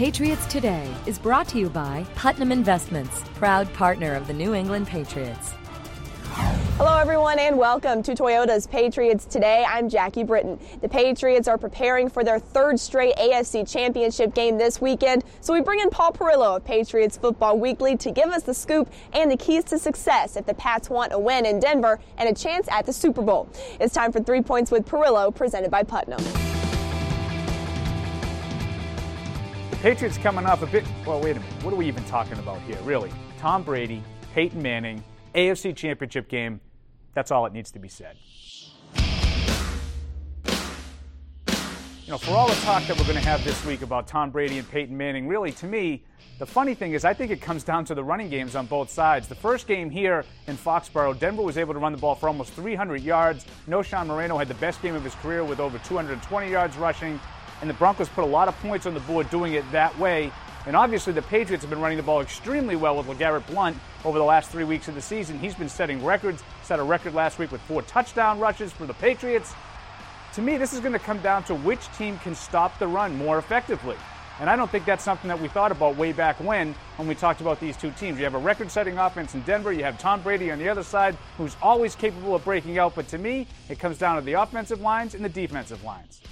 Patriots Today is brought to you by Putnam Investments, proud partner of the New England Patriots. Hello everyone and welcome to Toyota's Patriots Today. I'm Jackie Britton. The Patriots are preparing for their third straight AFC Championship game this weekend, so we bring in Paul Perillo of Patriots Football Weekly to give us the scoop and the keys to success if the Pats want a win in Denver and a chance at the Super Bowl. It's time for 3 Points with Perillo, presented by Putnam. Patriots coming off a bit, well, wait a minute. What are we even talking about here, really? Tom Brady, Peyton Manning, AFC Championship game. That's all it needs to be said. For all the talk that we're going to have this week about Tom Brady and Peyton Manning, really, to me, the funny thing is I think it comes down to the running games on both sides. The first game here in Foxborough, Denver was able to run the ball for almost 300 yards. Knowshon Moreno had the best game of his career with over 220 yards rushing. And the Broncos put a lot of points on the board doing it that way. And obviously the Patriots have been running the ball extremely well with LeGarrette Blount over the last 3 weeks of the season. He's been setting records, set a record last week with 4 touchdown rushes for the Patriots. To me, this is going to come down to which team can stop the run more effectively. And I don't think that's something that we thought about way back when we talked about these two teams. You have a record-setting offense in Denver. You have Tom Brady on the other side, who's always capable of breaking out. But to me, it comes down to the offensive lines and the defensive lines.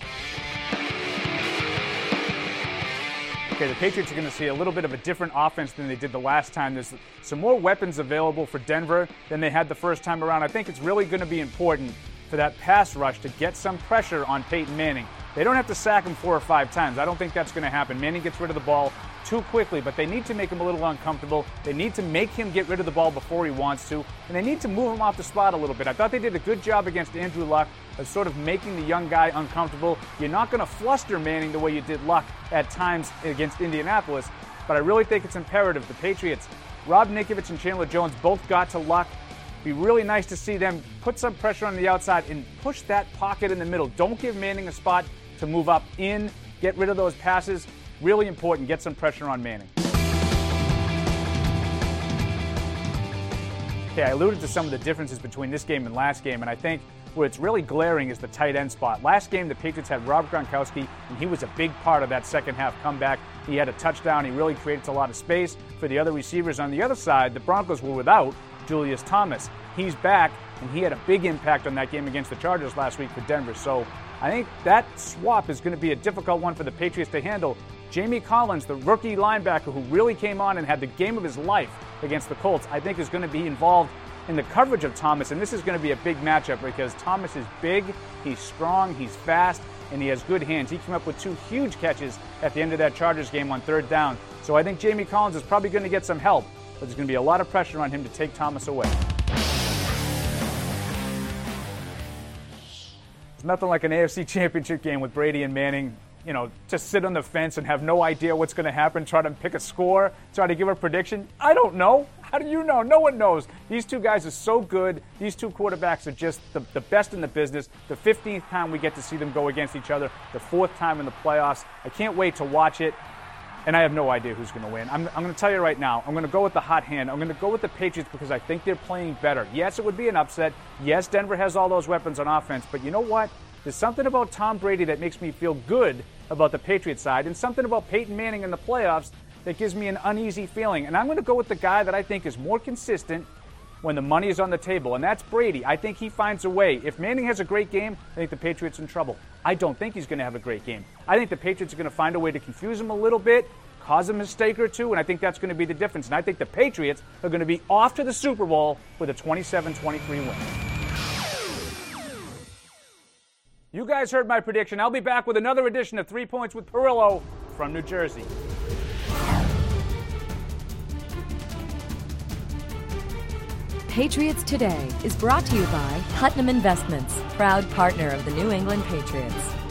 Okay, the Patriots are going to see a little bit of a different offense than they did the last time. There's some more weapons available for Denver than they had the first time around. I think it's really going to be important for that pass rush to get some pressure on Peyton Manning. They don't have to sack him 4 or 5 times. I don't think that's going to happen. Manning gets rid of the ball too quickly, but they need to make him a little uncomfortable. They need to make him get rid of the ball before he wants to, and they need to move him off the spot a little bit. I thought they did a good job against Andrew Luck of sort of making the young guy uncomfortable. You're not going to fluster Manning the way you did Luck at times against Indianapolis, but I really think it's imperative. The Patriots, Rob Ninkovich and Chandler Jones both got to Luck. Be really nice to see them put some pressure on the outside and push that pocket in the middle. Don't give Manning a spot to move up in, get rid of those passes. Really important, get some pressure on Manning. Okay, I alluded to some of the differences between this game and last game, and I think where it's really glaring is the tight end spot. Last game, the Patriots had Rob Gronkowski, and he was a big part of that second half comeback. He had a touchdown. He really created a lot of space for the other receivers. On the other side, the Broncos were without Julius Thomas. He's back, and he had a big impact on that game against the Chargers last week for Denver. So I think that swap is going to be a difficult one for the Patriots to handle. Jamie Collins, the rookie linebacker who really came on and had the game of his life against the Colts, I think is going to be involved in the coverage of Thomas, and this is going to be a big matchup because Thomas is big, he's strong, he's fast, and he has good hands. He came up with 2 huge catches at the end of that Chargers game on 3rd down. So I think Jamie Collins is probably going to get some help, but there's going to be a lot of pressure on him to take Thomas away. There's nothing like an AFC Championship game with Brady and Manning. Just sit on the fence and have no idea what's going to happen, try to pick a score, try to give a prediction. I don't know. How do you know? No one knows. These two guys are so good. These two quarterbacks are just the best in the business. The 15th time we get to see them go against each other, the 4th time in the playoffs. I can't wait to watch it, and I have no idea who's going to win. I'm going to tell you right now, I'm going to go with the hot hand. I'm going to go with the Patriots because I think they're playing better. Yes, it would be an upset. Yes, Denver has all those weapons on offense, but you know what? There's something about Tom Brady that makes me feel good about the Patriots side, and something about Peyton Manning in the playoffs that gives me an uneasy feeling. And I'm going to go with the guy that I think is more consistent when the money is on the table, and that's Brady. I think he finds a way. If Manning has a great game, I think the Patriots are in trouble. I don't think he's going to have a great game. I think the Patriots are going to find a way to confuse him a little bit, cause a mistake or two, and I think that's going to be the difference. And I think the Patriots are going to be off to the Super Bowl with a 27-23 win. You guys heard my prediction. I'll be back with another edition of 3 Points with Perillo from New Jersey. Patriots Today is brought to you by Putnam Investments, proud partner of the New England Patriots.